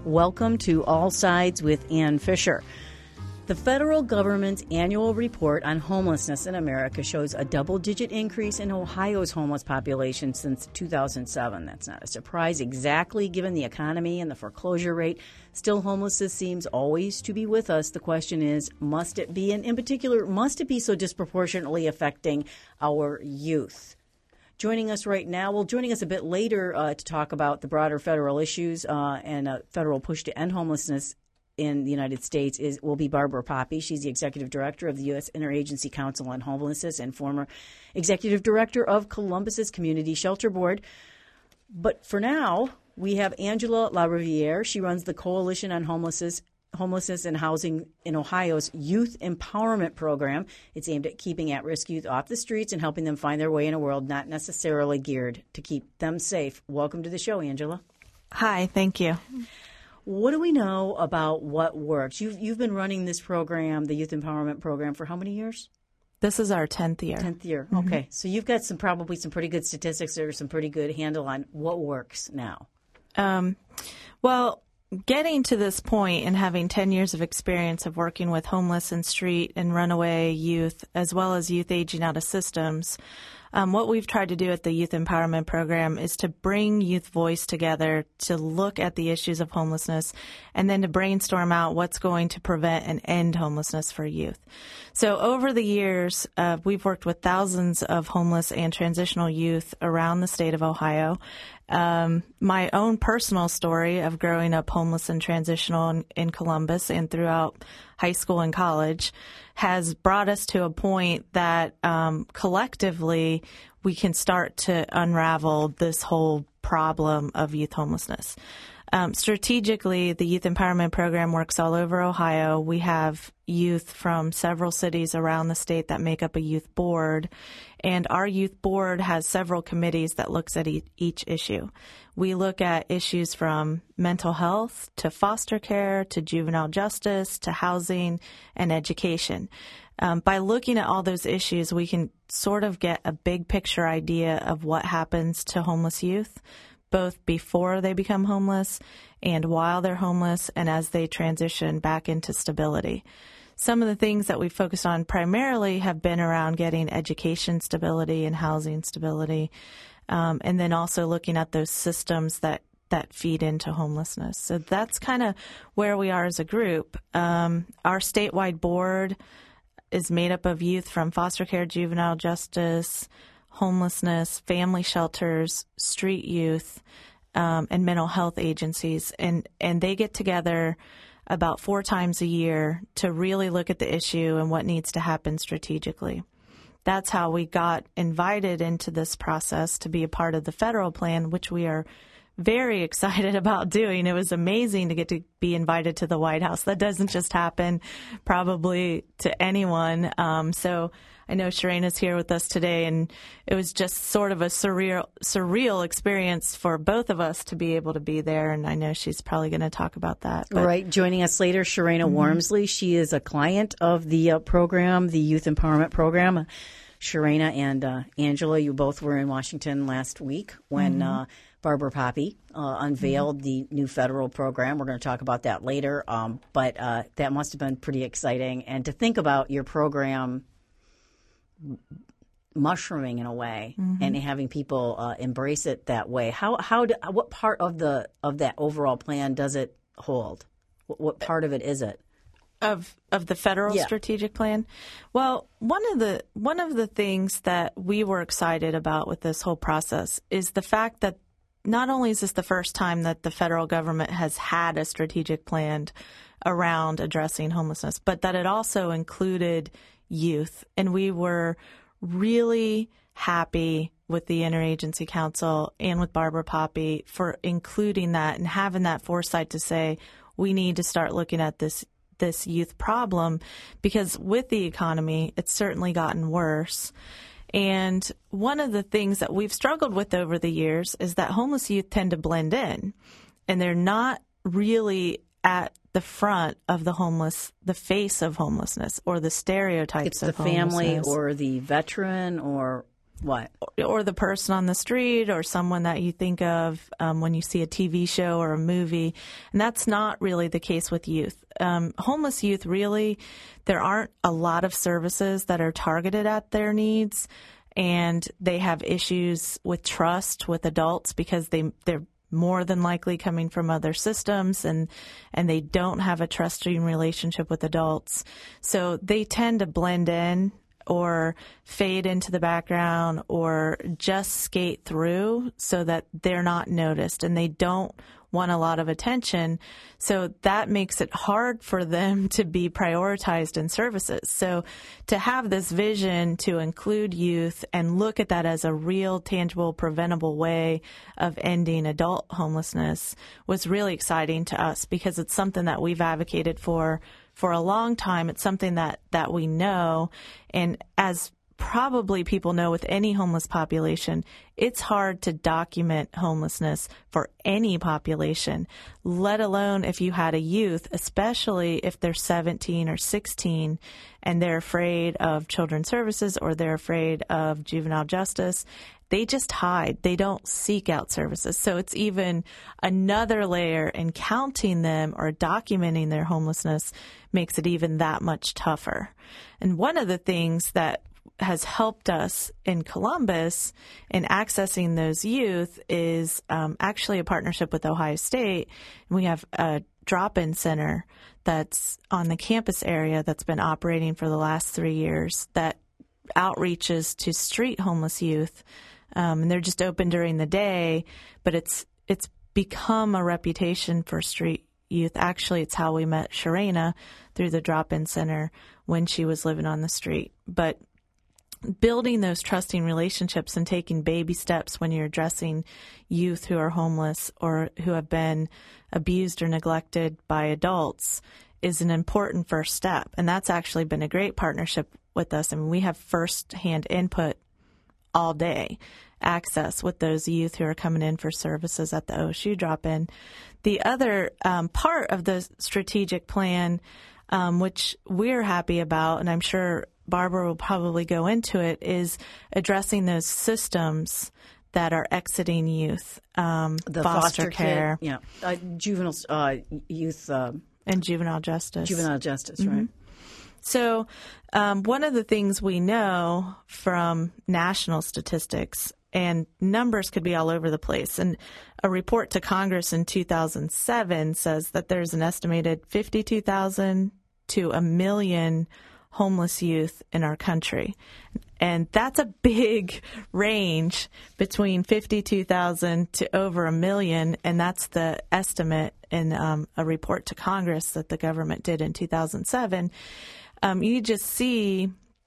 Welcome to All Sides with Ann Fisher. The federal government's annual report on homelessness in America shows a double-digit increase in Ohio's homeless population since 2007. That's not a surprise exactly given the economy and the foreclosure rate. Still, homelessness seems always to be with us. The question is, must it be? And in particular, must it be so disproportionately affecting our youth? Joining us right now, joining us a bit later to talk about the broader federal issues and a federal push to end homelessness in the United States will be Barbara Poppe. She's the Executive Director of the U.S. Interagency Council on Homelessness and former Executive Director of Columbus's Community Shelter Board. But for now, we have Angela LaRiviere. She runs the Coalition on Homelessness and Housing in Ohio's Youth Empowerment Program. It's aimed at keeping at-risk youth off the streets and helping them find their way in a world not necessarily geared to keep them safe. Welcome to the show, Angela. Hi, thank you. What do we know about what works? You've been running this program, the Youth Empowerment Program, for how many years? This is our 10th year. 10th year. Mm-hmm. Okay. So you've got probably some pretty good statistics or some pretty good handle on what works now. Well, getting to this point and having 10 years of experience of working with homeless and street and runaway youth, as well as youth aging out of systems, what we've tried to do at the Youth Empowerment Program is to bring youth voice together to look at the issues of homelessness and then to brainstorm out what's going to prevent and end homelessness for youth. So over the years, we've worked with thousands of homeless and transitional youth around the state of Ohio. My own personal story of growing up homeless and transitional in Columbus and throughout high school and college has brought us to a point that collectively we can start to unravel this whole problem of youth homelessness. Strategically, the Youth Empowerment Program works all over Ohio. We have youth from several cities around the state that make up a youth board, and our youth board has several committees that looks at each issue. We look at issues from mental health to foster care to juvenile justice to housing and education. By looking at all those issues, we can sort of get a big picture idea of what happens to homeless youth, both before they become homeless and while they're homeless and as they transition back into stability. Some of the things that we focused on primarily have been around getting education stability and housing stability, and then also looking at those systems that feed into homelessness. So that's kind of where we are as a group. Our statewide board is made up of youth from foster care, juvenile justice, homelessness, family shelters, street youth, and mental health agencies. And they get together about 4 times a year to really look at the issue and what needs to happen strategically. That's how we got invited into this process to be a part of the federal plan, which we are very excited about doing. It was amazing to get to be invited to the White House. That doesn't just happen probably to anyone. So I know Sharena's here with us today, and it was just sort of a surreal experience for both of us to be able to be there, and I know she's probably going to talk about that. But. Right. Joining us later, Sharena Wormsley. She is a client of the program, the Youth Empowerment Program. Sharena and Angela, you both were in Washington last week when Barbara Poppe unveiled the new federal program. We're going to talk about that later, but that must have been pretty exciting. And to think about your program mushrooming in a way and having people embrace it that way, what part of that overall plan does it hold? What part of it is it? Of the federal strategic plan? Well, one of the things that we were excited about with this whole process is the fact that not only is this the first time that the federal government has had a strategic plan around addressing homelessness, but that it also included youth. And we were really happy with the Interagency Council and with Barbara Poppe for including that and having that foresight to say we need to start looking at this youth problem, because with the economy, it's certainly gotten worse. And one of the things that we've struggled with over the years is that homeless youth tend to blend in, and they're not really at the front of the face of homelessness or the stereotypes of homelessness. It's the family or the veteran or What? Or the person on the street or someone that you think of when you see a TV show or a movie. And that's not really the case with youth. Homeless youth, really, there aren't a lot of services that are targeted at their needs. And they have issues with trust with adults because they're more than likely coming from other systems and they don't have a trusting relationship with adults. So they tend to blend in or fade into the background or just skate through so that they're not noticed, and they don't want a lot of attention. So that makes it hard for them to be prioritized in services. So to have this vision to include youth and look at that as a real, tangible, preventable way of ending adult homelessness was really exciting to us because it's something that we've advocated for a long time. It's something that we know. And as probably people know with any homeless population, it's hard to document homelessness for any population, let alone if you had a youth, especially if they're 17 or 16 and they're afraid of children's services or they're afraid of juvenile justice. They just hide. They don't seek out services. So it's even another layer, in counting them or documenting their homelessness makes it even that much tougher. And one of the things that has helped us in Columbus in accessing those youth is actually a partnership with Ohio State. We have a drop-in center that's on the campus area that's been operating for the last 3 years that outreaches to street homeless youth. And they're just open during the day, but it's become a reputation for street youth. Actually, it's how we met Sharena through the drop-in center when she was living on the street. But building those trusting relationships and taking baby steps when you're addressing youth who are homeless or who have been abused or neglected by adults is an important first step. And that's actually been a great partnership with us. I mean, we have firsthand input all day access with those youth who are coming in for services at the OSU drop-in. The other part of the strategic plan, which we're happy about, and I'm sure Barbara will probably go into it, is addressing those systems that are exiting youth, the foster care, juvenile youth, and juvenile justice. Juvenile justice, mm-hmm. Right. So one of the things we know from national statistics, and numbers could be all over the place, and a report to Congress in 2007 says that there's an estimated 52,000 to 1 million homeless youth in our country. And that's a big range between 52,000 to over 1 million, and that's the estimate in a report to Congress that the government did in 2007. You just see,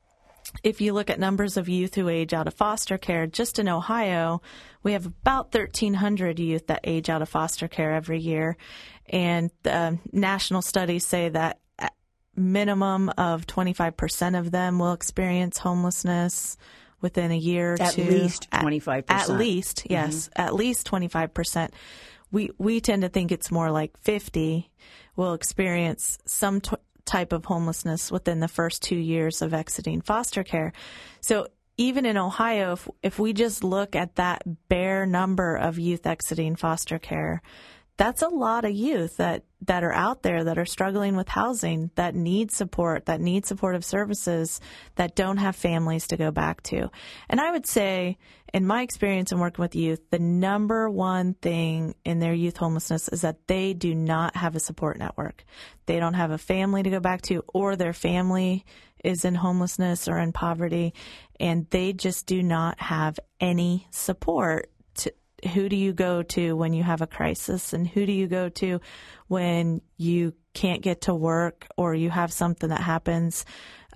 if you look at numbers of youth who age out of foster care, just in Ohio, we have about 1,300 youth that age out of foster care every year. And national studies say that minimum of 25% of them will experience homelessness within a year or two. At least 25%. At least, yes, mm-hmm. At least 25%. We tend to think it's more like 50 will experience some type of homelessness within the first 2 years of exiting foster care. So even in Ohio, if we just look at that bare number of youth exiting foster care, that's a lot of youth that are out there that are struggling with housing, that need support, that need supportive services, that don't have families to go back to. And I would say, in my experience in working with youth, the number one thing in their youth homelessness is that they do not have a support network. They don't have a family to go back to, or their family is in homelessness or in poverty, and they just do not have any support. Who do you go to when you have a crisis, and who do you go to when you can't get to work or you have something that happens,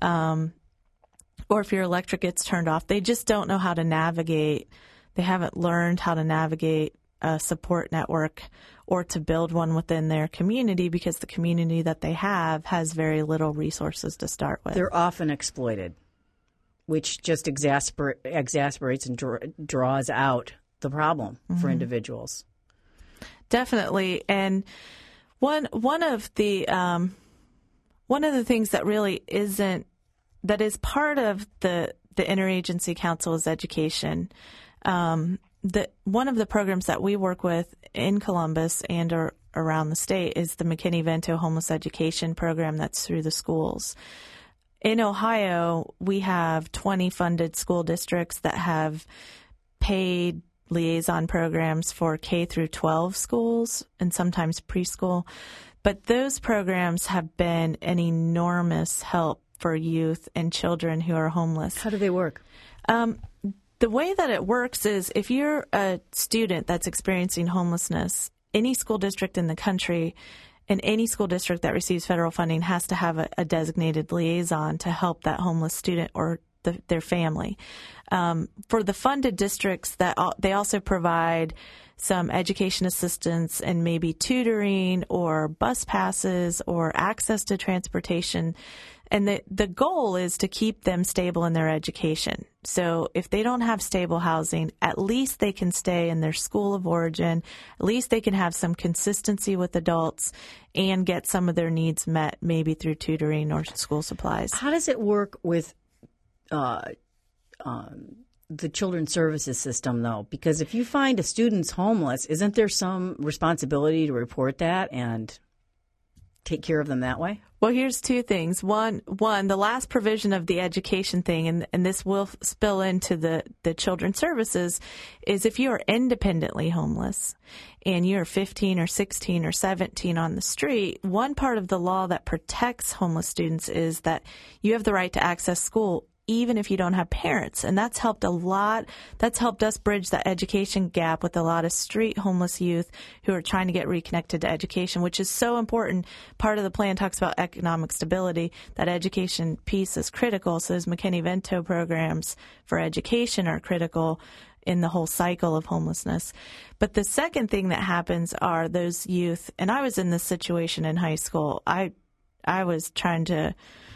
or if your electric gets turned off? They just don't know how to navigate. They haven't learned how to navigate a support network or to build one within their community because the community that they have has very little resources to start with. They're often exploited, which just exasperates and draws out the problem for mm-hmm. individuals. Definitely. And one of the things that really that is part of the the Interagency Council is education. One of the programs that we work with in Columbus and around the state is the McKinney-Vento Homeless Education Program that's through the schools. In Ohio, we have 20 funded school districts that have paid liaison programs for K through 12 schools and sometimes preschool. But those programs have been an enormous help for youth and children who are homeless. How do they work? The way that it works is if you're a student that's experiencing homelessness, any school district in the country and any school district that receives federal funding has to have a designated liaison to help that homeless student or their family. For the funded districts, they also provide some education assistance and maybe tutoring or bus passes or access to transportation. And the goal is to keep them stable in their education. So if they don't have stable housing, at least they can stay in their school of origin. At least they can have some consistency with adults and get some of their needs met, maybe through tutoring or school supplies. How does it work with the children's services system, though? Because if you find a student's homeless, isn't there some responsibility to report that and take care of them that way? Well, here's two things. One, the last provision of the education thing, and this will spill into the children's services, is if you are independently homeless and you're 15 or 16 or 17 on the street, one part of the law that protects homeless students is that you have the right to access school even if you don't have parents. And that's helped a lot. That's helped us bridge the education gap with a lot of street homeless youth who are trying to get reconnected to education, which is so important. Part of the plan talks about economic stability. That education piece is critical. So those McKinney-Vento programs for education are critical in the whole cycle of homelessness. But the second thing that happens are those youth, and I was in this situation in high school. I was trying to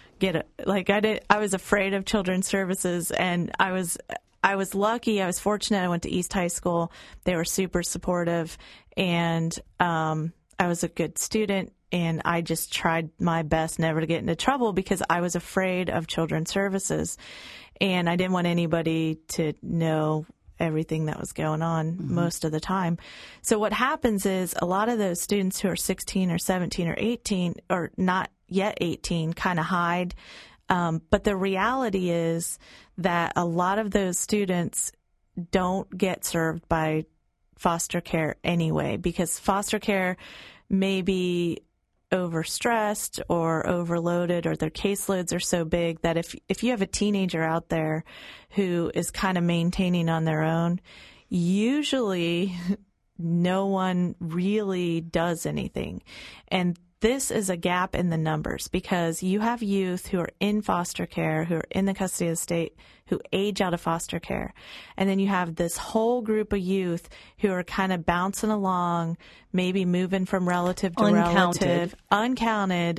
I was afraid of children's services, and I was lucky. I was fortunate. I went to East High School. They were super supportive, and I was a good student, and I just tried my best never to get into trouble because I was afraid of children's services, and I didn't want anybody to know everything that was going on most of the time. So what happens is a lot of those students who are 16 or 17 or 18 or not yet 18 kind of hide. But the reality is that a lot of those students don't get served by foster care anyway, because foster care may be overstressed or overloaded, or their caseloads are so big that if you have a teenager out there who is kind of maintaining on their own, usually no one really does anything. And this is a gap in the numbers because you have youth who are in foster care, who are in the custody of the state, who age out of foster care. And then you have this whole group of youth who are kind of bouncing along, maybe moving from relative to relative, uncounted,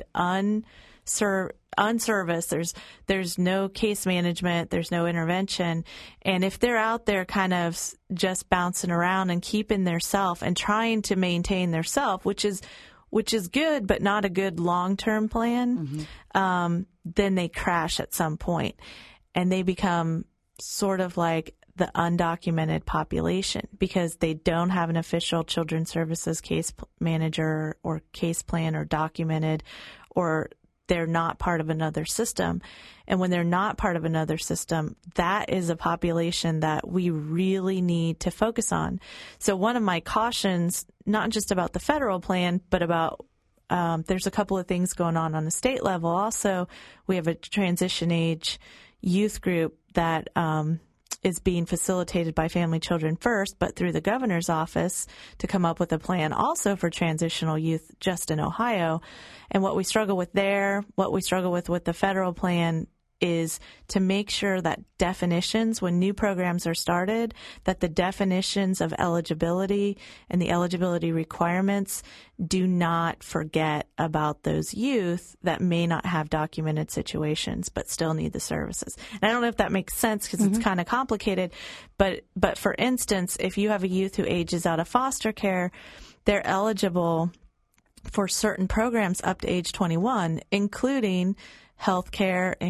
unserviced. There's no case management. There's no intervention. And if they're out there kind of just bouncing around and keeping their self and trying to maintain their self, which is good, but not a good long-term plan, then they crash at some point, and they become sort of like the undocumented population because they don't have an official children's services case manager or case plan or documented, or they're not part of another system. And when they're not part of another system, that is a population that we really need to focus on. So one of my cautions, not just about the federal plan, but about there's a couple of things going on the state level. Also, we have a transition age youth group that is being facilitated by Family Children First, but through the governor's office to come up with a plan also for transitional youth just in Ohio. And what we struggle with there, what we struggle with the federal plan, is to make sure that definitions, when new programs are started, that the definitions of eligibility and the eligibility requirements do not forget about those youth that may not have documented situations but still need the services. And I don't know if that makes sense because it's kind of complicated, but for instance, if you have a youth who ages out of foster care, they're eligible for certain programs up to age 21, including health care and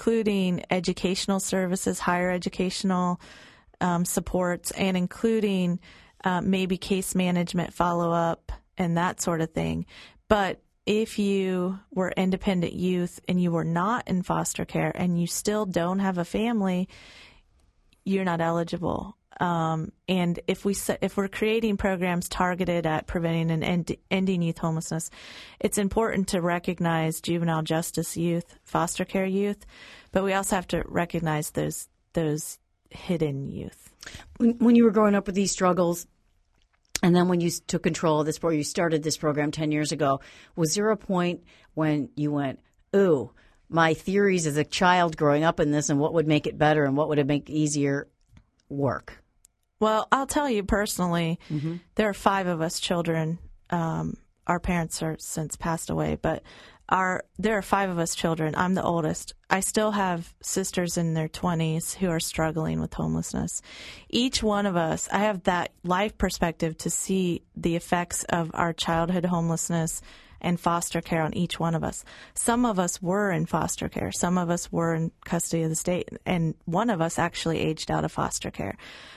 including educational services, higher educational supports, and including maybe case management follow-up and that sort of thing. But if you were independent youth and you were not in foster care and you still don't have a family, you're not eligible. And if we're creating programs targeted at preventing and ending youth homelessness, it's important to recognize juvenile justice youth, foster care youth, but we also have to recognize those hidden youth. When you were growing up with these struggles, and then when you took control of this, or you started this program 10 years ago, was there a point when you went, ooh, my theories as a child growing up in this and what would make it better and what would it make easier work? Well, I'll tell you personally, there are 5 of us children. Our parents are since passed away, but there are 5 of us children. I'm the oldest. I still have sisters in their 20s who are struggling with homelessness. Each one of us, I have that life perspective to see the effects of our childhood homelessness and foster care on each one of us. Some of us were in foster care. Some of us were in custody of the state, and one of us actually aged out of foster care.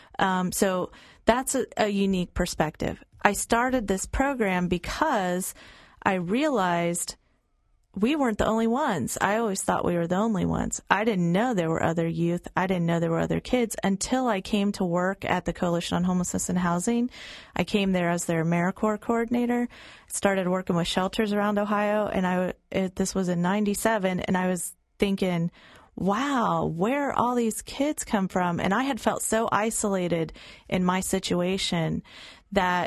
So that's a unique perspective. I started this program because I realized we weren't the only ones. I always thought we were the only ones. I didn't know there were other youth. I didn't know there were other kids until I came to work at the Coalition on Homelessness and Housing. I came there as their AmeriCorps coordinator, started working with shelters around Ohio, and this was in 97, and I was thinking, wow, where all these kids come from? And I had felt so isolated in my situation that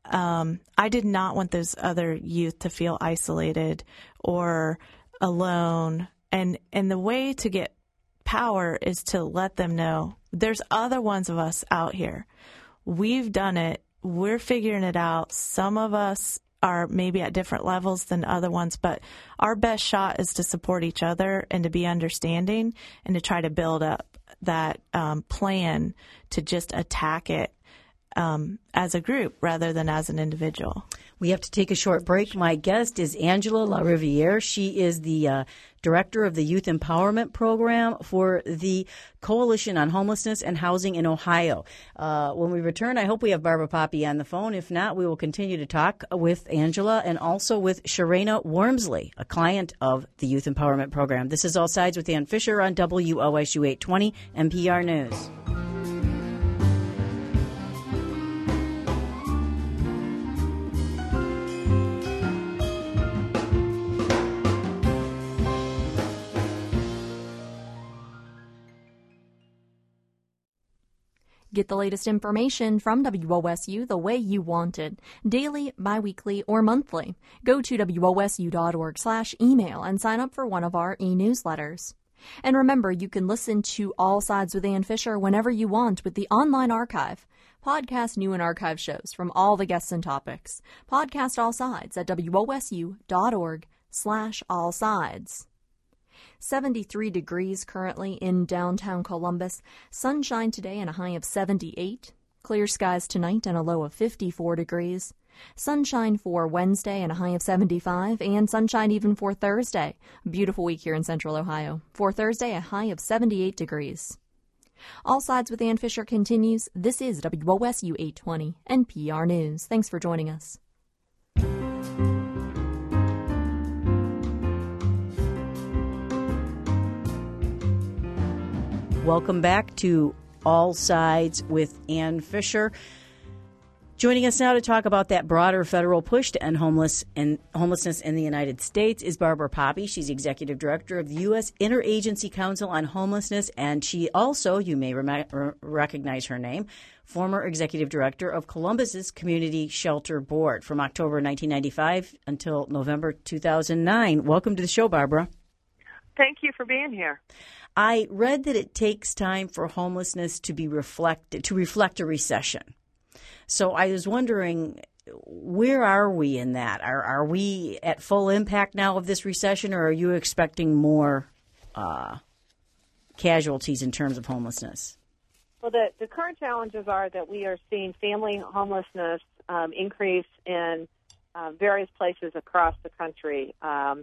I did not want those other youth to feel isolated or alone. And the way to get power is to let them know there's other ones of us out here. We've done it. We're figuring it out. Some of us are maybe at different levels than other ones, but our best shot is to support each other and to be understanding and to try to build up that plan to just attack it as a group rather than as an individual. We have to take a short break. My guest is Angela LaRiviere. She is the director of the Youth Empowerment Program for the Coalition on Homelessness and Housing in Ohio. When we return, I hope we have Barbara Poppe on the phone. If not, we will continue to talk with Angela and also with Sharena Wormsley, a client of the Youth Empowerment Program. This is All Sides with Ann Fisher on WOSU 820 NPR News. Get the latest information from WOSU the way you want it, daily, biweekly, or monthly. Go to wosu.org/email and sign up for one of our e-newsletters. And remember, you can listen to All Sides with Ann Fisher whenever you want with the online archive. Podcast new and archive shows from all the guests and topics. Podcast All Sides at wosu.org/allsides. 73 degrees currently in downtown Columbus. Sunshine today and a high of 78. Clear skies tonight and a low of 54 degrees. Sunshine for Wednesday and a high of 75. And sunshine even for Thursday. Beautiful week here in Central Ohio. For Thursday, a high of 78 degrees. All Sides with Ann Fisher continues. This is WOSU 820 NPR News. Thanks for joining us. Welcome back to All Sides with Ann Fisher. Joining us now to talk about that broader federal push to end homelessness in the United States is Barbara Poppe. She's Executive Director of the U.S. Interagency Council on Homelessness, and she also, you may recognize her name, former Executive Director of Columbus's Community Shelter Board from October 1995 until November 2009. Welcome to the show, Barbara. Thank you for being here. I read that it takes time for homelessness to reflect a recession. So I was wondering, where are we in that? Are we at full impact now of this recession, or are you expecting more casualties in terms of homelessness? Well, the current challenges are that we are seeing family homelessness increase in various places across the country.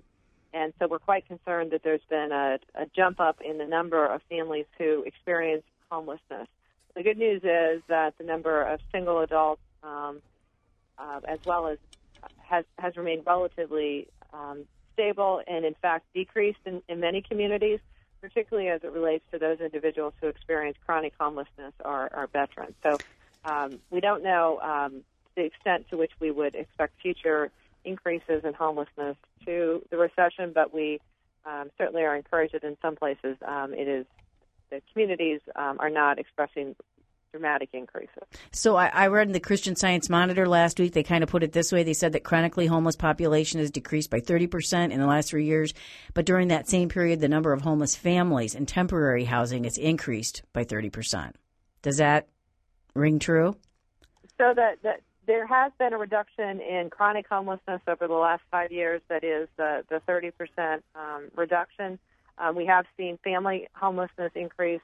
And so we're quite concerned that there's been a jump up in the number of families who experience homelessness. The good news is that the number of single adults, as well as has remained relatively stable and, in fact, decreased in many communities, particularly as it relates to those individuals who experience chronic homelessness or are veterans. So we don't know the extent to which we would expect future increases in homelessness to the recession, but we certainly are encouraged that in some places the communities are not expressing dramatic increases. So I read in the Christian Science Monitor last week, they kind of put it this way. They said that chronically homeless population has decreased by 30% in the last 3 years. But during that same period, the number of homeless families in temporary housing has increased by 30%. Does that ring true? So that there has been a reduction in chronic homelessness over the last 5 years. That is the 30% reduction. We have seen family homelessness increase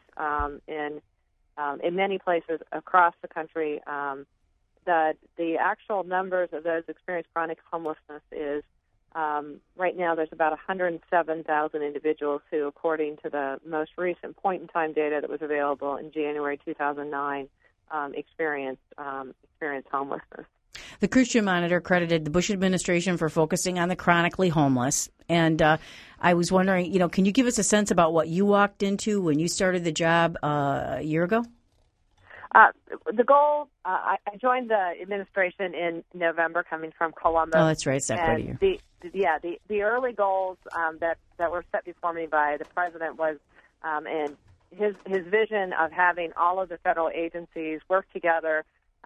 in many places across the country. The actual numbers of those experiencing chronic homelessness is right now there's about 107,000 individuals who, according to the most recent point-in-time data that was available in January 2009, experienced homelessness. The Christian Monitor credited the Bush administration for focusing on the chronically homeless. And I was wondering, can you give us a sense about what you walked into when you started the job a year ago? The goal, I joined the administration in November, coming from Columbus. Oh, that's right. It's that quite a year. The early goals that were set before me by the president was, and his vision of having all of the federal agencies work together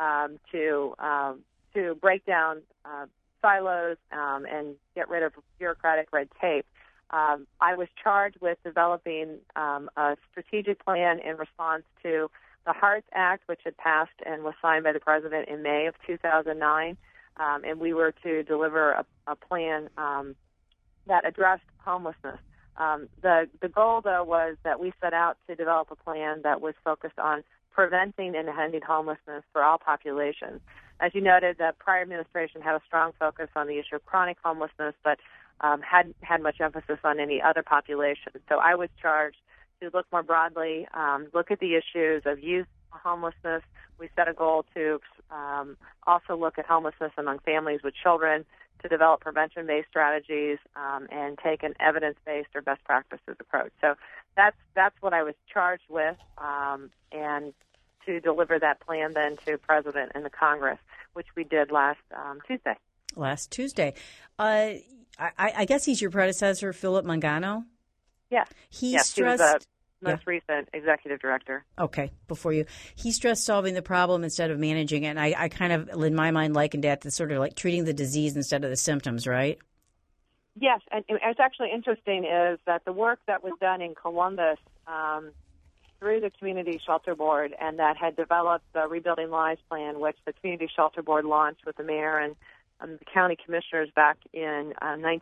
to break down silos and get rid of bureaucratic red tape. I was charged with developing a strategic plan in response to the HEARTS Act, which had passed and was signed by the president in May of 2009, and we were to deliver a plan that addressed homelessness. The goal, though, was that we set out to develop a plan that was focused on preventing and ending homelessness for all populations. As you noted, the prior administration had a strong focus on the issue of chronic homelessness, but hadn't had much emphasis on any other population. So I was charged to look more broadly, look at the issues of youth homelessness. We set a goal to also look at homelessness among families with children, to develop prevention-based strategies, and take an evidence-based or best practices approach. So that's what I was charged with, and to deliver that plan then to President and the Congress, which we did last Tuesday. Last Tuesday. I guess he's your predecessor, Philip Mangano? Yes. He was the most recent executive director. Okay, before you. He stressed solving the problem instead of managing it. And I kind of, in my mind, likened that to sort of like treating the disease instead of the symptoms, right? Yes, and it's actually interesting is that the work that was done in Columbus through the Community Shelter Board, and that had developed the Rebuilding Lives Plan, which the Community Shelter Board launched with the mayor and the county commissioners back in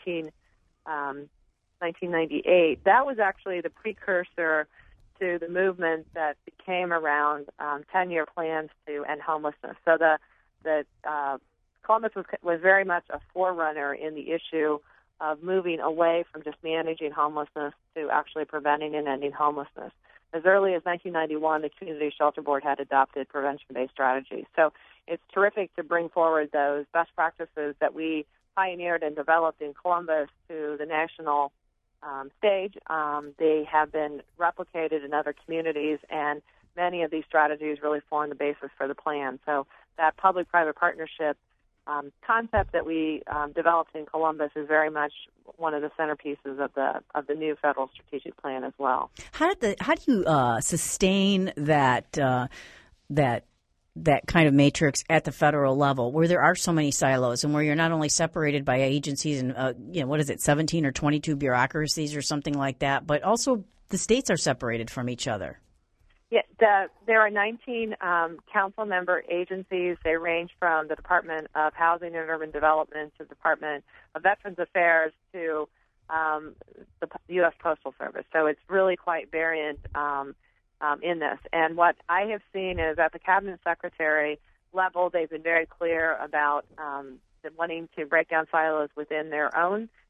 1998. That was actually the precursor to the movement that became around 10-year plans to end homelessness. So the Columbus was very much a forerunner in the issue of moving away from just managing homelessness to actually preventing and ending homelessness. As early as 1991, the Community Shelter Board had adopted prevention-based strategies. So it's terrific to bring forward those best practices that we pioneered and developed in Columbus to the national stage. They have been replicated in other communities, and many of these strategies really form the basis for the plan. So that public-private partnership concept that we developed in Columbus is very much one of the centerpieces of the new federal strategic plan as well. How do you sustain that kind of matrix at the federal level, where there are so many silos and where you're not only separated by agencies and 17 or 22 bureaucracies or something like that, but also the states are separated from each other? Yeah, there are 19 council member agencies. They range from the Department of Housing and Urban Development to the Department of Veterans Affairs to the U.S. Postal Service. So it's really quite variant in this. And what I have seen is at the cabinet secretary level, they've been very clear about wanting to break down silos within their own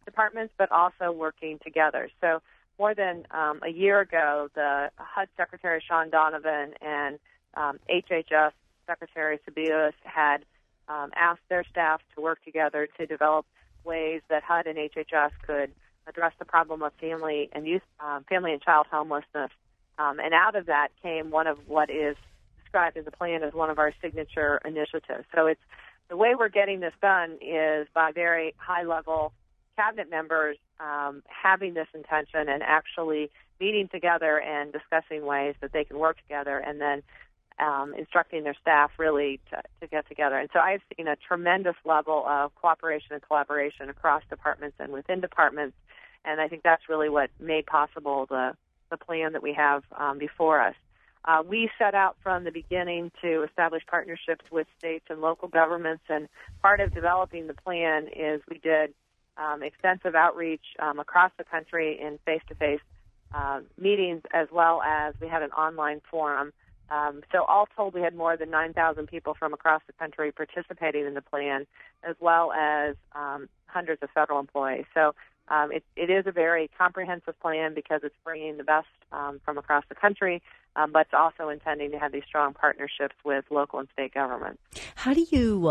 departments, but also working together. So more than a year ago, the HUD Secretary Sean Donovan and HHS Secretary Sebelius had asked their staff to work together to develop ways that HUD and HHS could address the problem of family and child homelessness. And out of that came one of what is described in the plan as one of our signature initiatives. So it's the way we're getting this done is by very high-level cabinet members having this intention and actually meeting together and discussing ways that they can work together, and then instructing their staff really to get together. And so I've seen a tremendous level of cooperation and collaboration across departments and within departments, and I think that's really what made possible the plan that we have before us. We set out from the beginning to establish partnerships with states and local governments, and part of developing the plan is we did extensive outreach across the country in face-to-face meetings, as well as we had an online forum. So all told, we had more than 9,000 people from across the country participating in the plan, as well as hundreds of federal employees. So it is a very comprehensive plan because it's bringing the best from across the country, but it's also intending to have these strong partnerships with local and state governments. How do you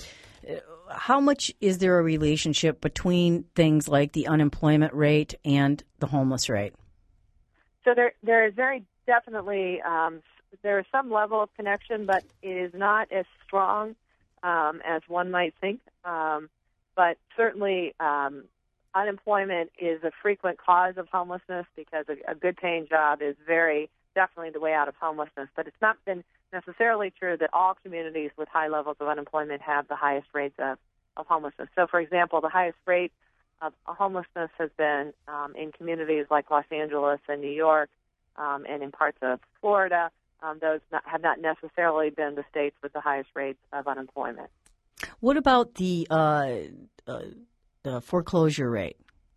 how much is there a relationship between things like the unemployment rate and the homeless rate? So there is very definitely there is some level of connection, but it is not as strong as one might think. But certainly unemployment is a frequent cause of homelessness because a good-paying job is very definitely the way out of homelessness. But it's not been necessarily true that all communities with high levels of unemployment have the highest rates of homelessness. So, for example, the highest rate of homelessness has been in communities like Los Angeles and New York and in parts of Florida. Those have not necessarily been the states with the highest rates of unemployment. What about the foreclosure rate?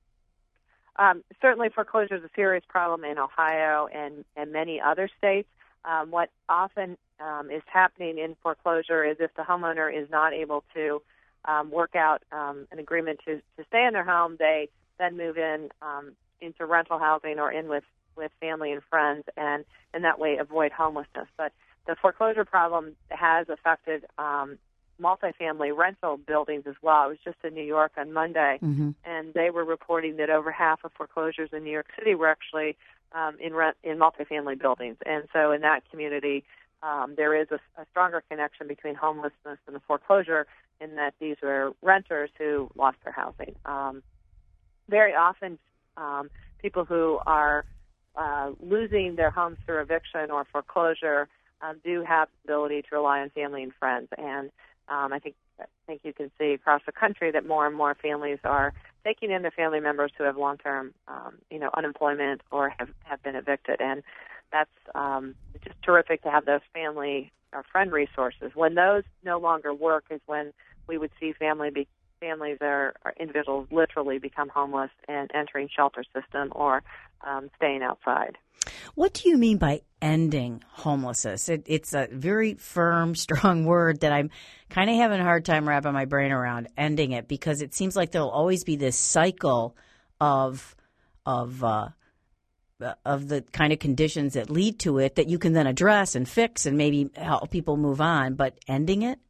Certainly foreclosure is a serious problem in Ohio and many other states. What often is happening in foreclosure is if the homeowner is not able to work out an agreement to stay in their home, they then move into rental housing or in with family and friends, and in that way avoid homelessness. But the foreclosure problem has affected multifamily rental buildings as well. I was just in New York on Monday, and they were reporting that over half of foreclosures in New York City were actually in multifamily buildings. And so in that community, there is a stronger connection between homelessness and the foreclosure in that these were renters who lost their housing. Very often, people who are losing their homes through eviction or foreclosure do have the ability to rely on family and friends. And I think you can see across the country that more and more families are taking in their family members who have long-term, unemployment or have been evicted. And that's just terrific to have those family or friend resources. When those no longer work is when we would see families or individuals literally become homeless and entering shelter system or staying outside. What do you mean by ending homelessness? It's a very firm, strong word that I'm kind of having a hard time wrapping my brain around, ending it, because it seems like there'll always be this cycle of the kind of conditions that lead to it that you can then address and fix and maybe help people move on. But ending it?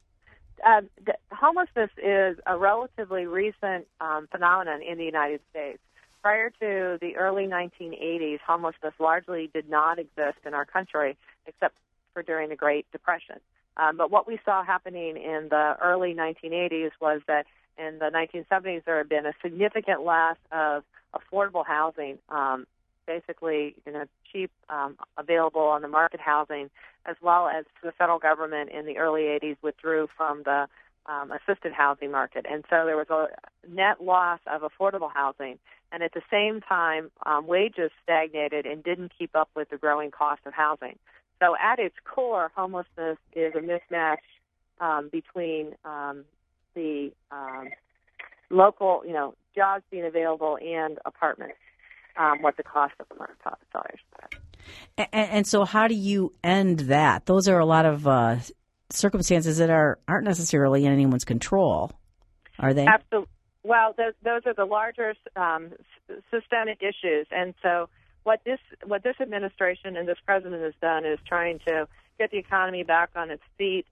Homelessness is a relatively recent phenomenon in the United States. Prior to the early 1980s, homelessness largely did not exist in our country except for during the Great Depression. But what we saw happening in the early 1980s was that in the 1970s there had been a significant loss of affordable housing, basically cheap, available on the market housing, as well as the federal government in the early 80s withdrew from the assisted housing market. And so there was a net loss of affordable housing. And at the same time, wages stagnated and didn't keep up with the growing cost of housing. So at its core, homelessness is a mismatch between the local, jobs being available and apartments, what the cost of them are. And so how do you end that? Those are a lot of circumstances that aren't necessarily in anyone's control, are they? Well, those are the larger systemic issues, and so what this administration and this president has done is trying to get the economy back on its feet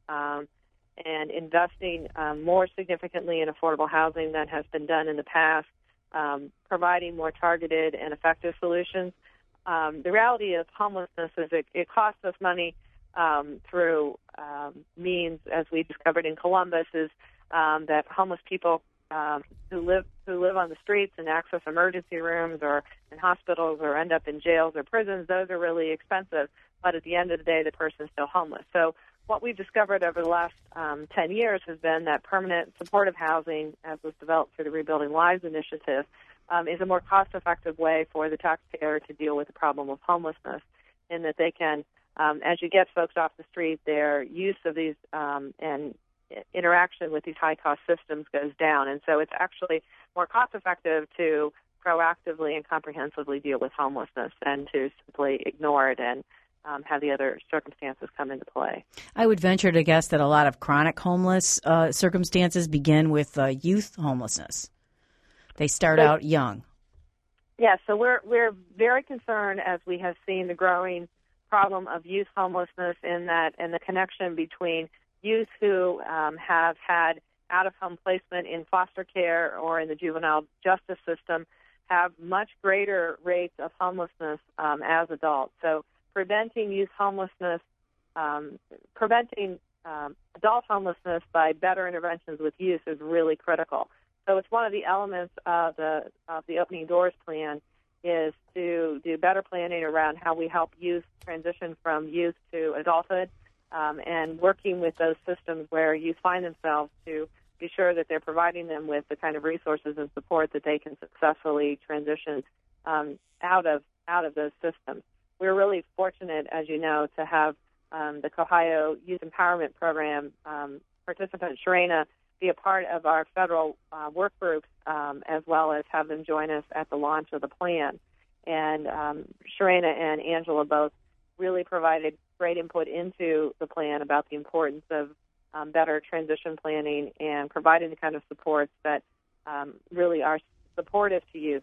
and investing more significantly in affordable housing than has been done in the past, providing more targeted and effective solutions. The reality of homelessness is it costs us money through means, as we discovered in Columbus, is that homeless people who live on the streets and access emergency rooms or in hospitals or end up in jails or prisons, those are really expensive. But at the end of the day, the person is still homeless. So what we've discovered over the last 10 years has been that permanent supportive housing, as was developed through the Rebuilding Lives Initiative, is a more cost-effective way for the taxpayer to deal with the problem of homelessness, in that they can, as you get folks off the street, their use of these and interaction with these high-cost systems goes down. And so it's actually more cost-effective to proactively and comprehensively deal with homelessness than to simply ignore it and have the other circumstances come into play. I would venture to guess that a lot of chronic homeless circumstances begin with youth homelessness. They start out young. Yeah, so we're very concerned as we have seen the growing problem of youth homelessness and the connection between youth who have had out-of-home placement in foster care or in the juvenile justice system have much greater rates of homelessness as adults. So preventing youth homelessness, preventing adult homelessness by better interventions with youth is really critical. So it's one of the elements of the Opening Doors plan is to do better planning around how we help youth transition from youth to adulthood, and working with those systems where youth find themselves to be sure that they're providing them with the kind of resources and support that they can successfully transition out of those systems. We're really fortunate, as you know, to have the Ohio Youth Empowerment Program participant, Sharena, be a part of our federal work groups, as well as have them join us at the launch of the plan. And Sharena and Angela both really provided great input into the plan about the importance of better transition planning and providing the kind of supports that really are supportive to youth.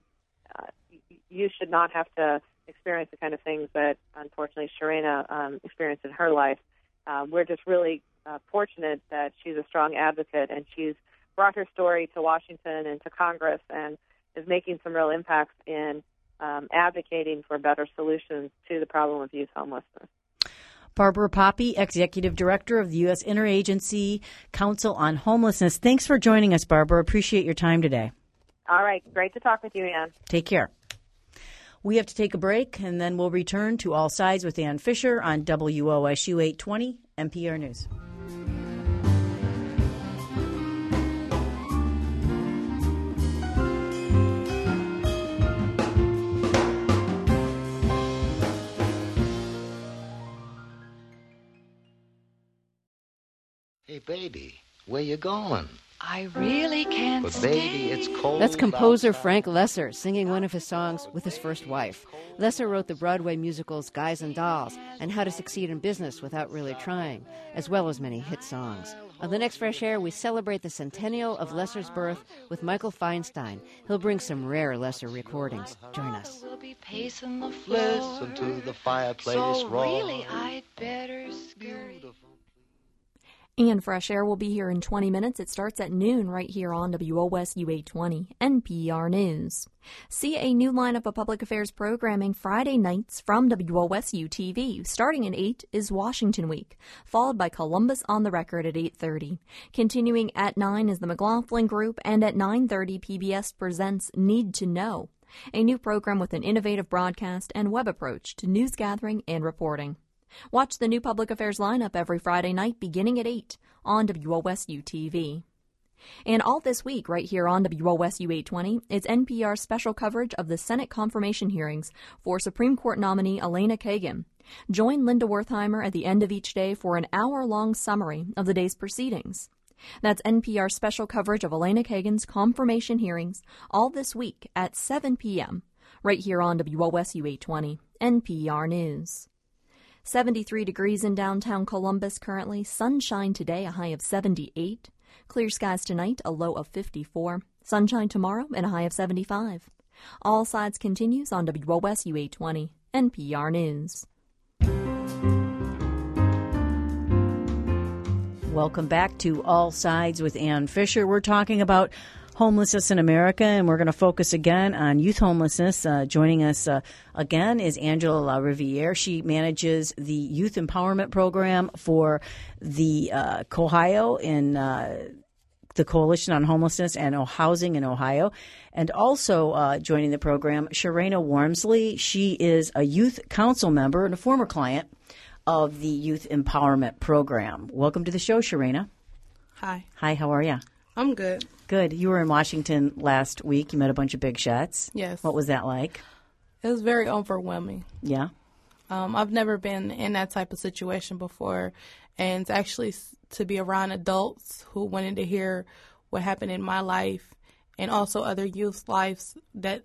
You should not have to experience the kind of things that, unfortunately, Sharena experienced in her life. We're just really fortunate that she's a strong advocate, and she's brought her story to Washington and to Congress and is making some real impacts in advocating for better solutions to the problem of youth homelessness. Barbara Poppe, Executive Director of the U.S. Interagency Council on Homelessness. Thanks for joining us, Barbara. Appreciate your time today. All right. Great to talk with you, Ann. Take care. We have to take a break, and then we'll return to All Sides with Ann Fisher on WOSU 820 NPR News. Hey, baby, where you going? I really can't But baby, it's cold. That's composer outside. Frank Lesser singing one of his songs with his first wife. Lesser wrote the Broadway musicals Guys and Dolls and How to Succeed in Business Without Really Trying, as well as many hit songs. On the next Fresh Air, we celebrate the centennial of Lesser's birth with Michael Feinstein. He'll bring some rare Lesser recordings. Join us. We'll be pacing the floor. Listen to the fireplace So roar. really, I'd better scurry. And Fresh Air will be here in 20 minutes. It starts at noon right here on WOSU 820 NPR News. See a new lineup of public affairs programming Friday nights from WOSU TV. Starting at 8 is Washington Week, followed by Columbus on the Record at 8:30. Continuing at 9 is the McLaughlin Group, and at 9:30 PBS presents Need to Know, a new program with an innovative broadcast and web approach to news gathering and reporting. Watch the new public affairs lineup every Friday night beginning at 8 on WOSU TV. And all this week, right here on WOSU 820, is NPR's special coverage of the Senate confirmation hearings for Supreme Court nominee Elena Kagan. Join Linda Wertheimer at the end of each day for an hour-long summary of the day's proceedings. That's NPR's special coverage of Elena Kagan's confirmation hearings all this week at 7 p.m., right here on WOSU 820 NPR News. 73 degrees in downtown Columbus currently. Sunshine today, a high of 78. Clear skies tonight, a low of 54. Sunshine tomorrow and a high of 75. All Sides continues on WOSU 820 NPR News. Welcome back to All Sides with Ann Fisher. We're talking about homelessness in America, and we're going to focus again on youth homelessness. Joining us again is Angela Riviere. She manages the Youth Empowerment Program for the COHIO in the Coalition on Homelessness and Housing in Ohio. And also joining the program, Sharena Wormsley. She is a youth council member and a former client of the Youth Empowerment Program. Welcome to the show, Sharena. Hi. Hi, how are you? I'm good. Good. You were in Washington last week. You met a bunch of big shots. Yes. What was that like? It was very overwhelming. Yeah? I've never been in that type of situation before, and to be around adults who wanted to hear what happened in my life and also other youth lives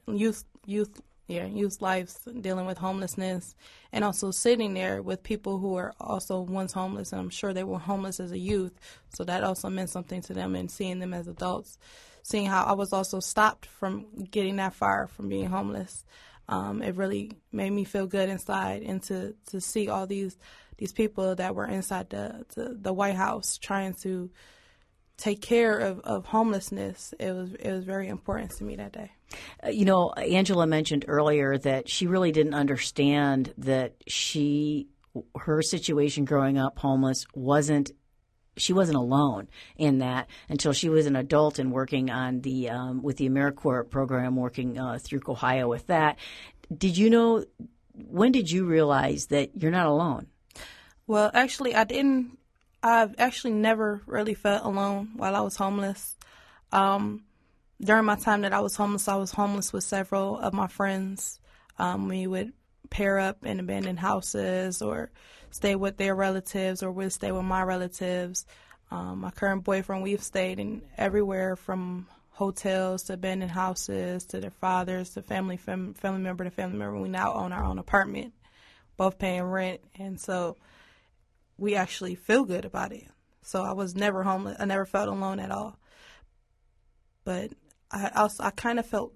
dealing with homelessness, and also sitting there with people who are also once homeless, and I'm sure they were homeless as a youth, so that also meant something to them, and seeing them as adults, seeing how I was also stopped from getting that far from being homeless. It really made me feel good inside, and to see all these people that were inside the White House trying to take care of homelessness, it was very important to me that day. Angela mentioned earlier that she really didn't understand that her situation growing up homeless she wasn't alone in that until she was an adult and working on with the AmeriCorps program, working through Ohio with that. When did you realize that you're not alone? Well, actually, I didn't. I've actually never really felt alone while I was homeless. During my time that I was homeless with several of my friends. We would pair up in abandoned houses or stay with their relatives, or would stay with my relatives. My current boyfriend, we've stayed in everywhere from hotels to abandoned houses to their fathers to family member to family member. We now own our own apartment, both paying rent, and so we actually feel good about it. So I was never homeless. I never felt alone at all. But I kind of felt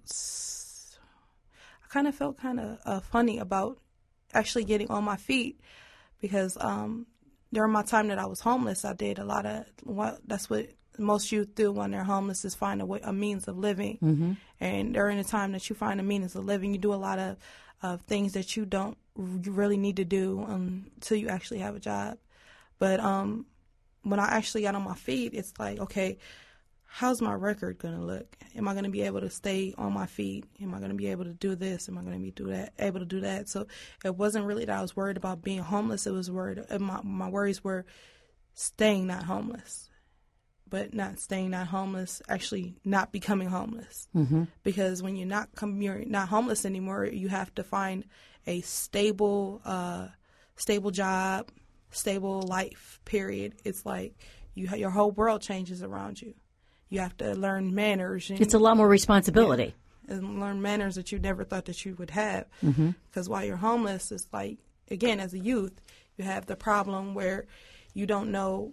funny about actually getting on my feet, because during my time that I was homeless, I did a lot of that's what most youth do when they're homeless, is find a means of living. Mm-hmm. And during the time that you find a means of living, you do a lot of things that you really need to do until you actually have a job. But when I actually got on my feet, it's like, okay, how's my record going to look? Am I going to be able to stay on my feet? Am I going to be able to do this? Am I going to be able to do that? So it wasn't really that I was worried about being homeless. It was my worries were staying not homeless, but not staying not homeless, actually not becoming homeless. Mm-hmm. Because when you're not homeless anymore, you have to find a stable job, stable life, period. It's like your whole world changes around you. You have to learn manners. It's a lot more responsibility. Yeah, and learn manners that you never thought that you would have. Because while you're homeless, it's like, again, as a youth, you have the problem where you don't know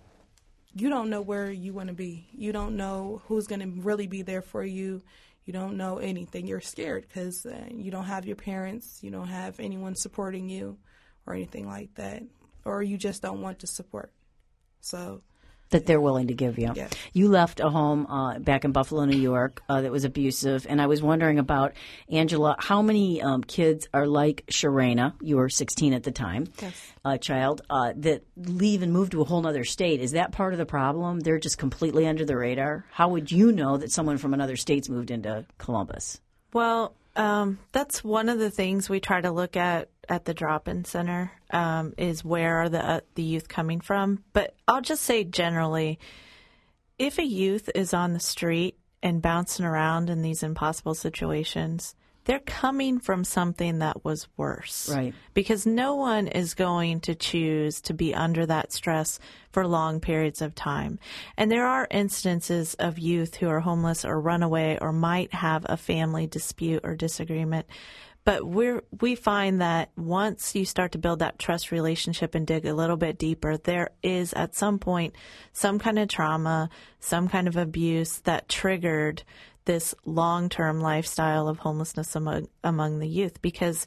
where you want to be. You don't know who's going to really be there for you. You don't know anything. You're scared because you don't have your parents. You don't have anyone supporting you or anything like that. Or you just don't want the support. So that they're willing to give you. Yes. You left a home back in Buffalo, New York, that was abusive, and I was wondering about, Angela, how many kids are like Sharena, you were 16 at the time, yes. Child, that leave and move to a whole other state? Is that part of the problem? They're just completely under the radar? How would you know that someone from another state's moved into Columbus? Well, that's one of the things we try to look at the drop-in center, is where are the youth coming from. But I'll just say generally, if a youth is on the street and bouncing around in these impossible situations, they're coming from something that was worse. Right. Because no one is going to choose to be under that stress for long periods of time. And there are instances of youth who are homeless or run away or might have a family dispute or disagreement. But we find that once you start to build that trust relationship and dig a little bit deeper, there is at some point some kind of trauma, some kind of abuse that triggered this long-term lifestyle of homelessness among the youth, because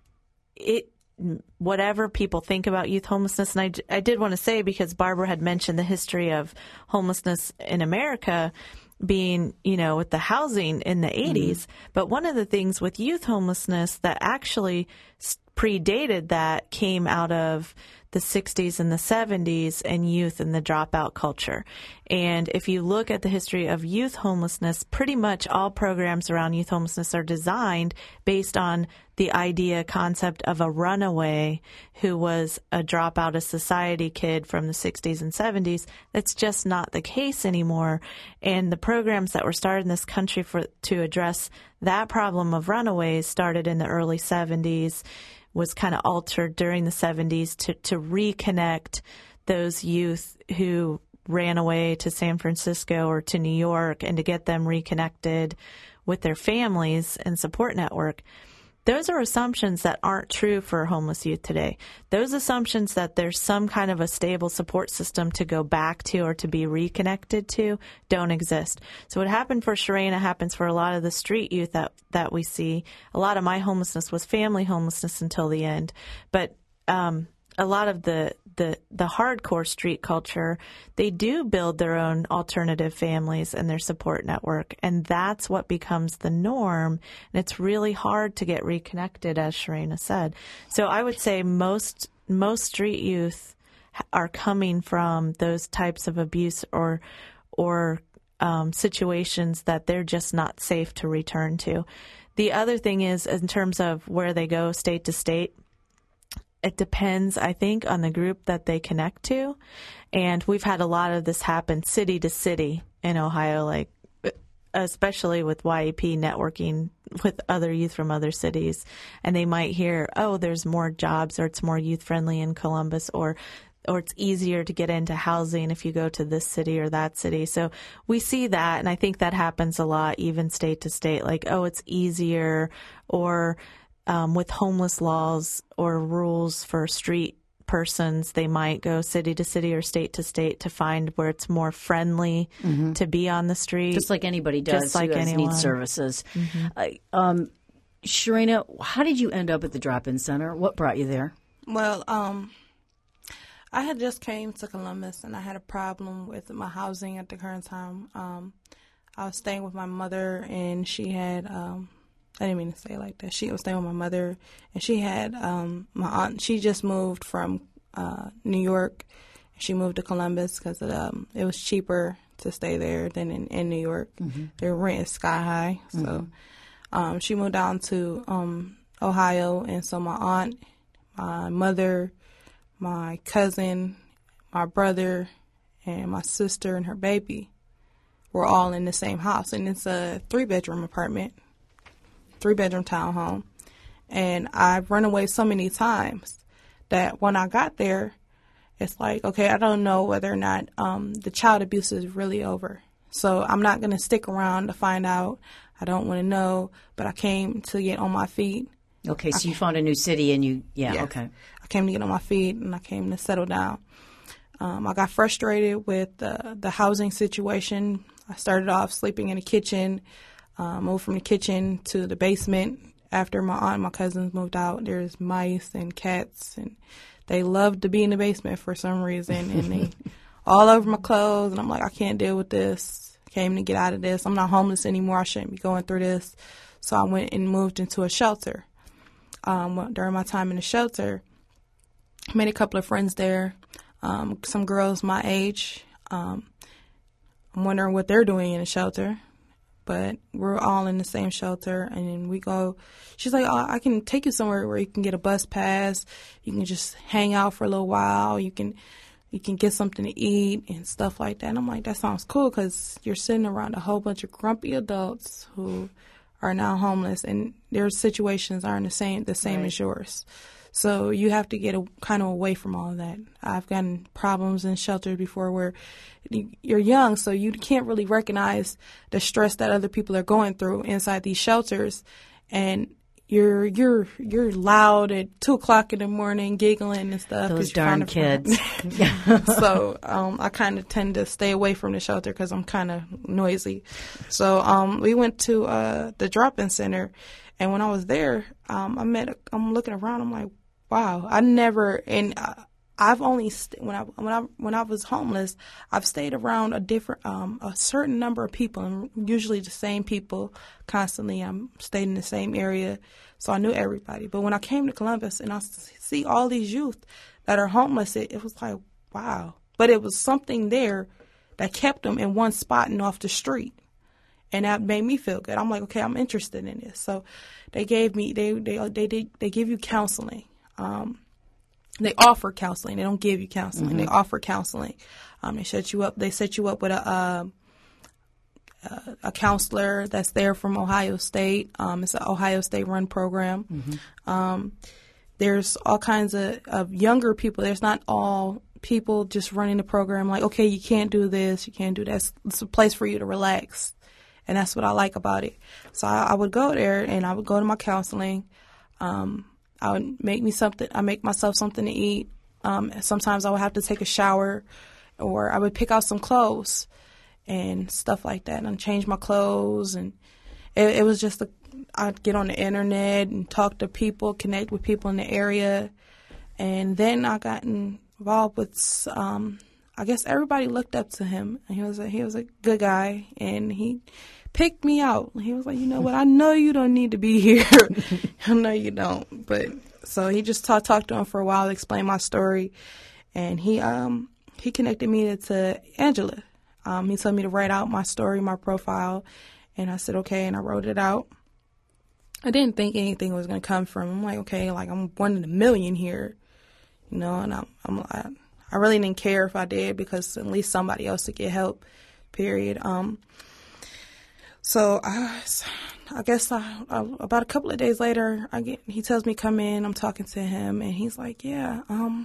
whatever people think about youth homelessness, and I did want to say, because Barbara had mentioned the history of homelessness in America being, with the housing in the 80s. But one of the things with youth homelessness that actually predated that came out of the 60s and the 70s and youth and the dropout culture. And if you look at the history of youth homelessness, pretty much all programs around youth homelessness are designed based on the concept of a runaway who was a dropout of society kid from the 60s and 70s. That's just not the case anymore. And the programs that were started in this country to address that problem of runaways started in the early 70s, was kind of altered during the 70s to reconnect those youth who ran away to San Francisco or to New York, and to get them reconnected with their families and support network. Those are assumptions that aren't true for homeless youth today. Those assumptions that there's some kind of a stable support system to go back to or to be reconnected to don't exist. So what happened for Sharena happens for a lot of the street youth that we see. A lot of my homelessness was family homelessness until the end. But a lot of the hardcore street culture, they do build their own alternative families and their support network, and that's what becomes the norm. And it's really hard to get reconnected, as Sharena said. So I would say most street youth are coming from those types of abuse or situations that they're just not safe to return to. The other thing is, in terms of where they go state to state, it depends, I think, on the group that they connect to. And we've had a lot of this happen city to city in Ohio, like especially with YEP networking with other youth from other cities. And they might hear, oh, there's more jobs, or it's more youth-friendly in Columbus, or it's easier to get into housing if you go to this city or that city. So we see that, and I think that happens a lot, even state to state, like, oh, it's easier, or with homeless laws or rules for street persons, they might go city to city or state to state to find where it's more friendly to be on the street. Just like anybody does. Just like anyone needs services. Sharena, how did you end up at the drop-in center? What brought you there? Well, I had just came to Columbus, and I had a problem with my housing at the current time. I was staying with my mother, and she had I didn't mean to say it like that. She was staying with my mother, and she had my aunt. She just moved from New York. She moved to Columbus because it was cheaper to stay there than in New York. Their rent is sky high. So she moved down to Ohio, and so my aunt, my mother, my cousin, my brother, and my sister and her baby were all in the same house. And it's a 3-bedroom apartment. 3-bedroom townhome, and I've run away so many times that when I got there, it's like, okay, I don't know whether or not the child abuse is really over. So I'm not going to stick around to find out. I don't want to know, but I came to get on my feet. Okay, so you found a new city, and yes. Okay. I came to get on my feet, and I came to settle down. I got frustrated with the housing situation. I started off sleeping in the kitchen. Moved from the kitchen to the basement after my aunt and my cousins moved out. There's mice and cats, and they love to be in the basement for some reason, and they all over my clothes, and I'm like, I can't deal with this. Came to get out of this. I'm not homeless anymore. I shouldn't be going through this. So I went and moved into a shelter. During my time in the shelter, I made a couple of friends there, some girls my age. I'm wondering what they're doing in the shelter. But we're all in the same shelter, and then we go. She's like, oh, I can take you somewhere where you can get a bus pass. You can just hang out for a little while. You can get something to eat and stuff like that. And I'm like, that sounds cool, because you're sitting around a whole bunch of grumpy adults who are now homeless, and their situations aren't the same right. as yours. So you have to get kind of away from all of that. I've gotten problems in shelters before where you're young, so you can't really recognize the stress that other people are going through inside these shelters. And you're loud at 2:00 in the morning, giggling and stuff. Those darn kids. So I kind of tend to stay away from the shelter because I'm kind of noisy. So we went to the drop-in center, and when I was there, I'm looking around. I'm like, wow, I've only when I was homeless, I've stayed around a certain number of people, and usually the same people constantly. I'm stayed in the same area, so I knew everybody. But when I came to Columbus and I see all these youth that are homeless, it was like, wow. But it was something there that kept them in one spot and off the street, and that made me feel good. I'm like, okay, I'm interested in this. So they gave me they give you counseling. They offer counseling. They don't give you counseling. Mm-hmm. They offer counseling. They set you up. They set you up with a counselor that's there from Ohio State. It's an Ohio State run program. Mm-hmm. There's all kinds of younger people. There's not all people just running the program like, okay, you can't do this, you can't do that. It's a place for you to relax, and that's what I like about it. So I would go there and I would go to my counseling. I would make myself something to eat. Sometimes I would have to take a shower, or I would pick out some clothes and stuff like that, and change my clothes. And it was just I'd get on the internet and talk to people, connect with people in the area. And then I got involved with, I guess everybody looked up to him. He was a good guy, and he picked me out. He was like, you know what, I know you don't need to be here. I know you don't. But so he just talked to him for a while, explained my story, and he connected me to Angela. He told me to write out my story, my profile, and I said okay, and I wrote it out. I didn't think anything was going to come from him. I'm like, okay, like I'm one in a million here, you know, and I really didn't care if I did, because at least somebody else would get help, period. So I guess about a couple of days later, he tells me come in. I'm talking to him, and he's like, yeah,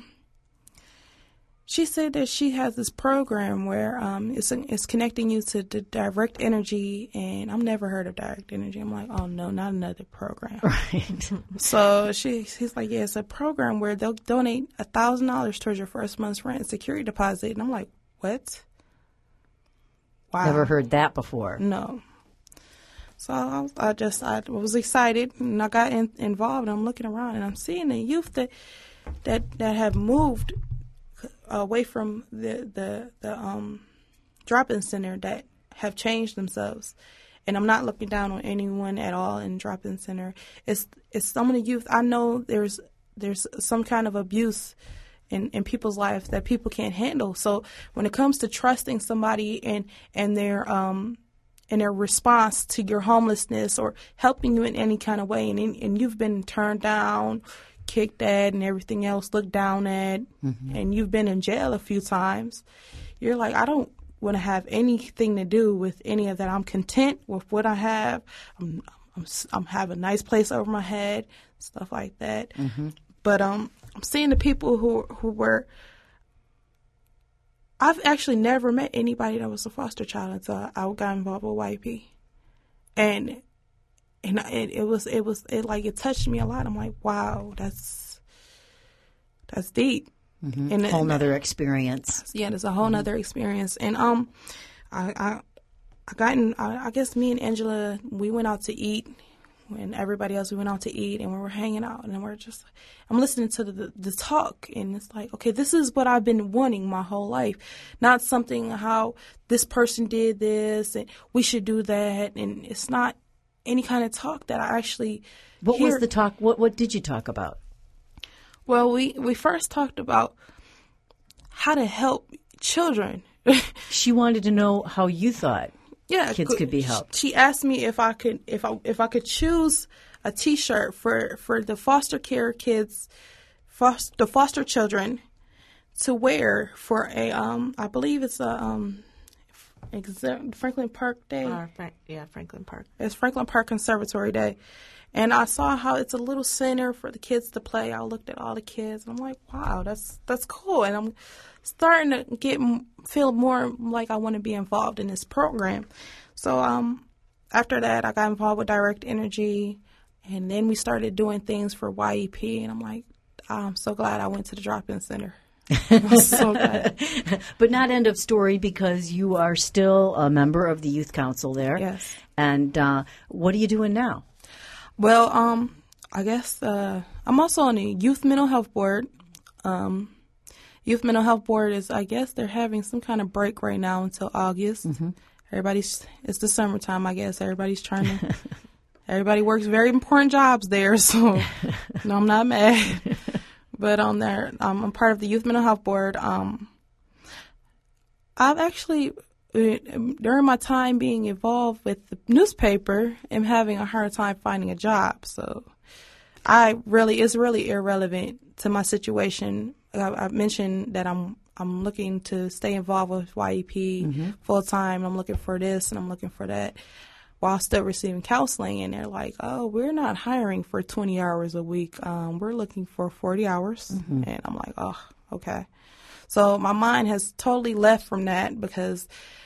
she said that she has this program where it's connecting you to the direct energy, and I've never heard of direct energy. I'm like, oh no, not another program. Right. So he's like, yeah, it's a program where they'll donate $1,000 towards your first month's rent and security deposit. And I'm like, what? Wow. Never heard that before. No. So I was excited, and I got involved. And I'm looking around, and I'm seeing the youth that have moved away from the drop-in center, that have changed themselves. And I'm not looking down on anyone at all in drop-in center. It's some of the youth. I know there's some kind of abuse in people's lives that people can't handle. So when it comes to trusting somebody and their response to your homelessness, or helping you in any kind of way, and you've been turned down, kicked at, and everything else, looked down at, mm-hmm. and you've been in jail a few times, you're like, I don't want to have anything to do with any of that. I'm content with what I have. I'm have a nice place over my head, stuff like that. Mm-hmm. But I'm seeing the people who were. I've actually never met anybody that was a foster child until I got involved with YP, and it touched me a lot. I'm like, wow, that's deep. Mm-hmm. And whole nother experience. Yeah, there's a whole nother experience. And I guess me and Angela, we went out to eat. And everybody else, we went out to eat, and we were hanging out, and I'm listening to the talk, and it's like, okay, this is what I've been wanting my whole life. Not something how this person did this, and we should do that, and it's not any kind of talk that I actually What was the talk? What did you talk about? Well, we first talked about how to help children. She wanted to know how you thought. Yeah, kids could be helped. She asked me if I could choose a T-shirt for the foster care kids, the foster children, to wear for a I believe it's a Franklin Park Day. Franklin Park. It's Franklin Park Conservatory Day, and I saw how it's a little center for the kids to play. I looked at all the kids, and I'm like, wow, that's cool, and I'm starting to feel more like I want to be involved in this program. So after that, I got involved with Direct Energy. And then we started doing things for YEP, and I'm like, I'm so glad I went to the drop-in center. I'm so glad. But not end of story, because you are still a member of the youth council there. Yes. And what are you doing now? Well, I guess I'm also on the Youth Mental Health Board. Youth Mental Health Board is, I guess, they're having some kind of break right now until August. Mm-hmm. It's the summertime, I guess. Everybody's trying to, everybody works very important jobs there, so no, I'm not mad. But on there, I'm part of the Youth Mental Health Board. I've actually, during my time being involved with the newspaper, am having a hard time finding a job. So it's really irrelevant to my situation. I mentioned that I'm looking to stay involved with YEP full time. I'm looking for this and I'm looking for that, while still receiving counseling. And they're like, "Oh, we're not hiring for 20 hours a week. We're looking for 40 hours." And I'm like, "Oh, okay." So my mind has totally left from that, because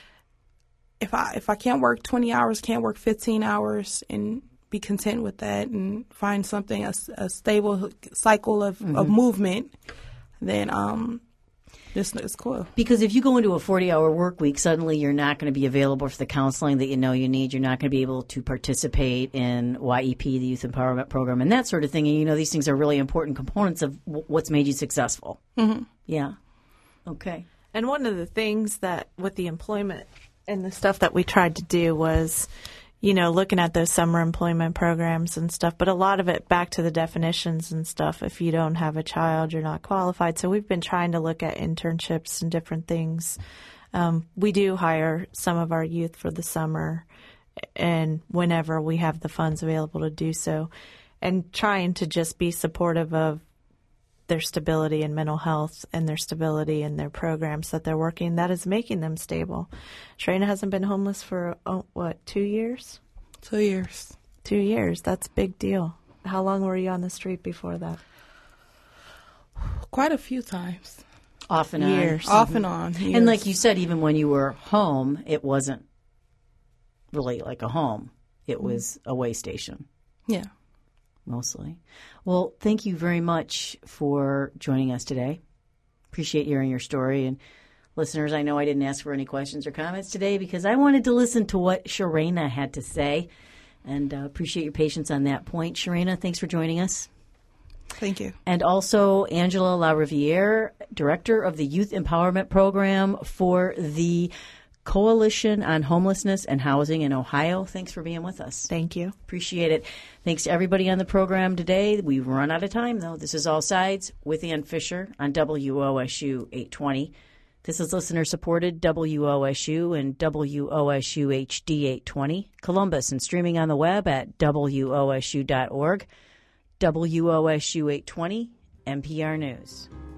if I can't work 20 hours, can't work 15 hours, and be content with that and find something, a stable cycle of movement, then this is cool. Because if you go into a 40-hour work week, suddenly you're not going to be available for the counseling that you know you need. You're not going to be able to participate in YEP, the Youth Empowerment Program, and that sort of thing. And, you know, these things are really important components of what's made you successful. Mm-hmm. Yeah. Okay. And one of the things that with the employment and the stuff that we tried to do was, you know, looking at those summer employment programs and stuff, but a lot of it back to the definitions and stuff. If you don't have a child, you're not qualified. So we've been trying to look at internships and different things. We do hire some of our youth for the summer, and whenever we have the funds available to do so, and trying to just be supportive of their stability in mental health and their stability in their programs that they're working, that is making them stable. Sharina hasn't been homeless for, 2 years? 2 years. 2 years. That's a big deal. How long were you on the street before that? Quite a few times. Off and on. Years. Off and on. Years. And like you said, even when you were home, it wasn't really like a home. It was a way station. Yeah. Mostly. Well, thank you very much for joining us today. Appreciate hearing your story. And listeners, I know I didn't ask for any questions or comments today because I wanted to listen to what Sharina had to say, and appreciate your patience on that point. Sharina, thanks for joining us. Thank you. And also Angela LaRiviere, Director of the Youth Empowerment Program for the Coalition on Homelessness and Housing in Ohio. Thanks for being with us. Thank you. Appreciate it. Thanks to everybody on the program today. We've run out of time, though. This is All Sides with Ann Fisher on WOSU 820. This is listener-supported WOSU and WOSU HD 820, Columbus, and streaming on the web at WOSU.org. WOSU 820, NPR News.